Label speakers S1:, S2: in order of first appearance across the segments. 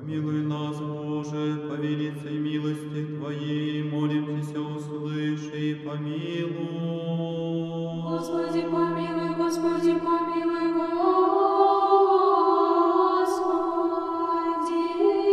S1: Помилуй нас, Боже, по великой милости Твоей, молимся, услыши и помилуй.
S2: Господи, помилуй, Господи, помилуй, Господи,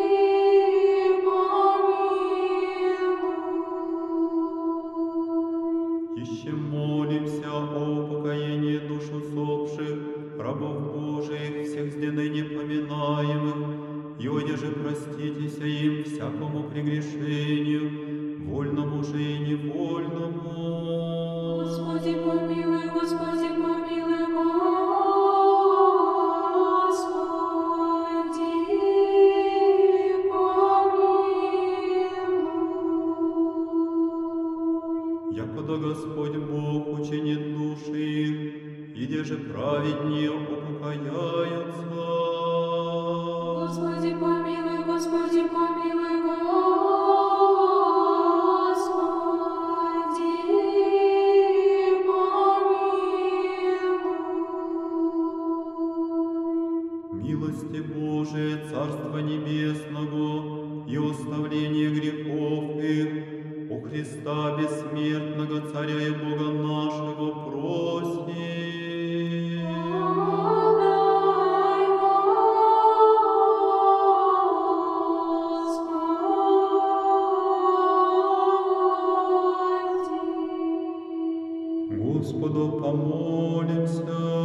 S2: помилуй.
S1: Еще молимся о упокоении душ усопших, рабов Божиих, всех с ныне поминаемых, и одеже проститеся им всякому прегрешению, вольному же и невольному.
S2: Господи, помилуй, Господи, помилуй, Господи, помилуй.
S1: Якогда Господь Бог учинит души их, и де же праведнее упокояются.
S2: Господи, помилуй, Господи, помилуй, Господи, помилуй.
S1: Милости Божие, Царства Небесного и оставление грехов их, у Христа бессмертного Царя и Бога нашего просим.
S2: Подай, Господи.
S1: Господу помолимся.